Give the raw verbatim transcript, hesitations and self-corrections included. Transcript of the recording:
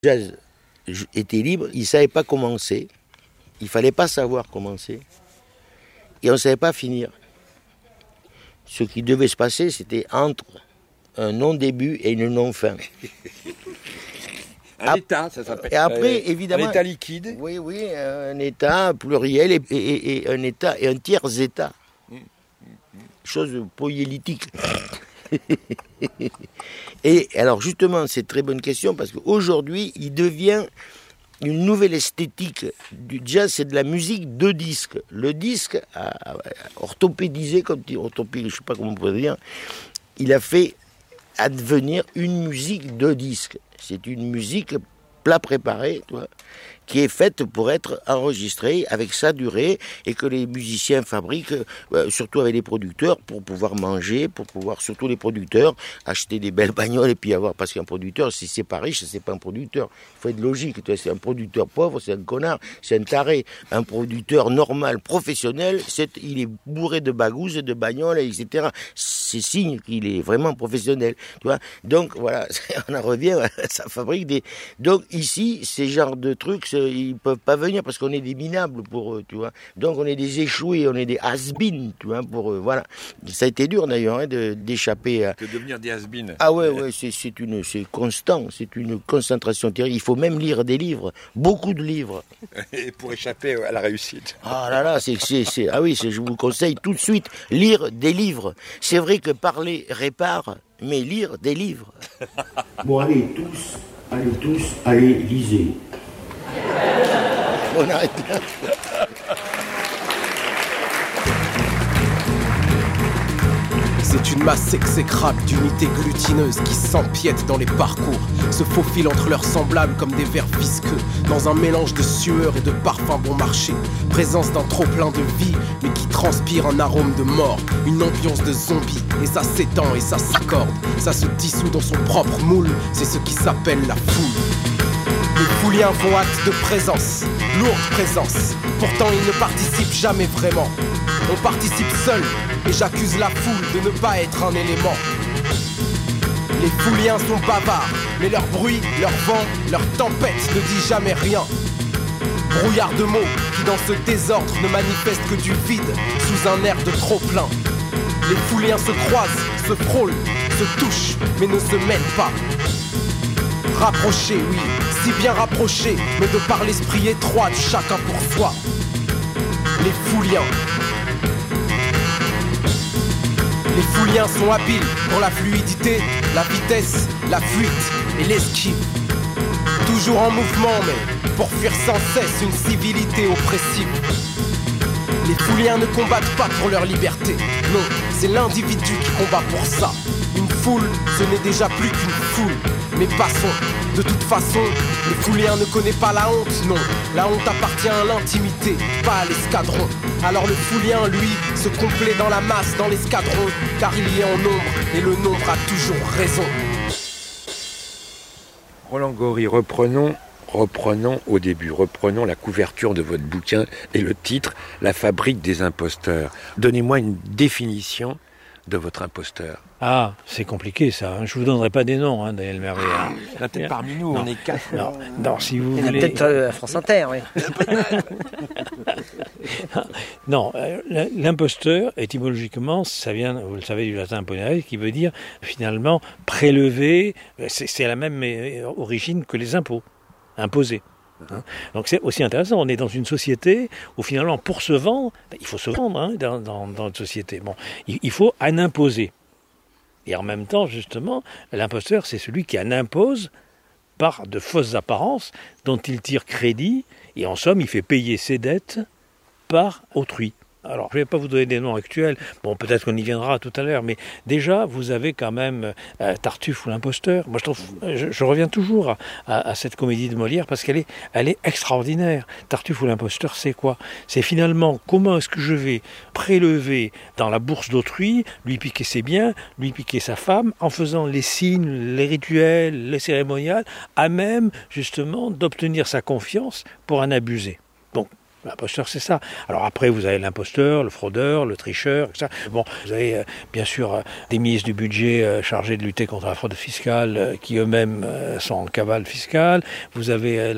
jazz était libre, il ne savait pas commencer, il ne fallait pas savoir commencer, et on ne savait pas finir. Ce qui devait se passer, c'était entre un non-début et une non-fin. Un état, ça s'appelle. Et après, euh, évidemment... Un état liquide. Oui, oui, un état pluriel et, et, et un état et un tiers état. Mmh, mmh. Chose poélitique. Et alors justement, c'est une très bonne question parce qu'aujourd'hui, il devient une nouvelle esthétique du jazz, c'est de la musique de disque. Le disque a, a orthopédisé, comme orthopédisé, je ne sais pas comment on peut dire, il a fait advenir une musique de disque. C'est une musique plat préparé, tu vois, qui est faite pour être enregistrée avec sa durée et que les musiciens fabriquent, euh, surtout avec les producteurs, pour pouvoir manger, pour pouvoir, surtout les producteurs, acheter des belles bagnoles et puis avoir, parce qu'un producteur, si c'est pas riche, c'est pas un producteur. Il faut être logique, tu vois, c'est un producteur pauvre, c'est un connard, c'est un taré. Un producteur normal, professionnel, c'est, il est bourré de bagouses, de bagnoles, et cetera. C'est signe qu'il est vraiment professionnel, tu vois. Donc, voilà, on en revient, ça fabrique des... Donc, ici, ces genres de trucs, ils peuvent pas venir parce qu'on est des minables pour eux, tu vois. Donc on est des échoués, on est des has-been, tu vois, pour eux. Voilà. Ça a été dur d'ailleurs hein, de, d'échapper à... De devenir des has-been. Ah ouais, ouais, c'est, c'est une, c'est constant, c'est une concentration terrible. Il faut même lire des livres, beaucoup de livres. Et pour échapper à la réussite. Ah là là, c'est, c'est, c'est... ah oui, c'est, je vous conseille tout de suite, lire des livres. C'est vrai que parler répare, mais lire des livres. Bon, allez tous, allez tous, allez lisez. On arrête là. C'est une masse exécrable d'unités glutineuses qui s'empiètent dans les parcours, se faufilent entre leurs semblables comme des vers visqueux, dans un mélange de sueur et de parfums bon marché. Présence d'un trop-plein de vie, mais qui transpire un arôme de mort, une ambiance de zombie, et ça s'étend et ça s'accorde, ça se dissout dans son propre moule, c'est ce qui s'appelle la foule. Les fouliens font acte de présence, lourde présence. Pourtant ils ne participent jamais vraiment. On participe seul, et j'accuse la foule de ne pas être un élément. Les fouliens sont bavards, mais leur bruit, leur vent, leur tempête ne dit jamais rien. Brouillard de mots qui dans ce désordre ne manifestent que du vide, sous un air de trop-plein. Les fouliens se croisent, se frôlent, se touchent, mais ne se mêlent pas. Rapprochés, oui, si bien rapprochés, mais de par l'esprit étroit de chacun pour soi. Les fouliens. Les fouliens sont habiles pour la fluidité, la vitesse, la fuite et l'esquive. Toujours en mouvement, mais pour fuir sans cesse une civilité oppressive. Les fouliens ne combattent pas pour leur liberté, non, c'est l'individu qui combat pour ça. Une foule, ce n'est déjà plus qu'une foule. Mais passons, de toute façon, le foulien ne connaît pas la honte, non. La honte appartient à l'intimité, pas à l'escadron. Alors le foulien, lui, se complaît dans la masse, dans l'escadron, car il y est en nombre, et le nombre a toujours raison. Roland Gori, reprenons, reprenons au début, reprenons la couverture de votre bouquin et le titre, La fabrique des imposteurs. Donnez-moi une définition de votre imposteur. Ah, c'est compliqué ça. Je vous donnerai pas des noms, hein, Daniel Mervé. Ah, là, peut-être parmi nous, non. On est quatre. Non, non, si vous Il y en a voulez... peut-être euh, à France Inter, oui. Non, euh, l'imposteur, étymologiquement, ça vient, vous le savez, du latin ponere, qui veut dire, finalement, prélever, c'est, c'est la même origine que les impôts, imposer. Hein. Donc c'est aussi intéressant, on est dans une société où finalement pour se vendre, ben, il faut se vendre hein, dans, dans, dans notre société. Bon, il, il faut en imposer. Et en même temps, justement, l'imposteur, c'est celui qui en impose par de fausses apparences dont il tire crédit et en somme, il fait payer ses dettes par autrui. Alors, je ne vais pas vous donner des noms actuels, bon, peut-être qu'on y viendra tout à l'heure, mais déjà, vous avez quand même euh, Tartuffe ou l'imposteur. Moi, je, trouve, je, je reviens toujours à, à, à cette comédie de Molière parce qu'elle est, elle est extraordinaire. Tartuffe ou l'imposteur, c'est quoi ? C'est finalement comment est-ce que je vais prélever dans la bourse d'autrui, lui piquer ses biens, lui piquer sa femme, en faisant les signes, les rituels, les cérémoniales, à même, justement, d'obtenir sa confiance pour en abuser. Donc, L'imposteur, c'est ça. Alors après, vous avez l'imposteur, le fraudeur, le tricheur, et cetera. Bon, vous avez euh, bien sûr euh, des ministres du budget euh, chargés de lutter contre la fraude fiscale euh, qui eux-mêmes euh, sont en cavale fiscale. Vous avez euh,